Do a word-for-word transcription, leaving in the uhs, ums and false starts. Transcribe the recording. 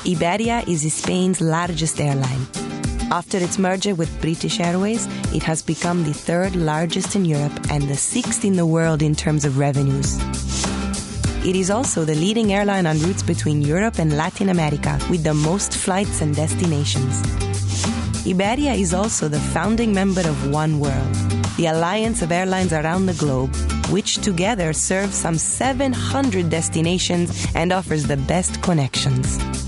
Iberia is Spain's largest airline. After its merger with British Airways, it has become the third largest in Europe and the sixth in the world in terms of revenues. It is also the leading airline on routes between Europe and Latin America, with the most flights and destinations. Iberia is also the founding member of One World, the alliance of airlines around the globe, which together serves some seven hundred destinations and offers the best connections.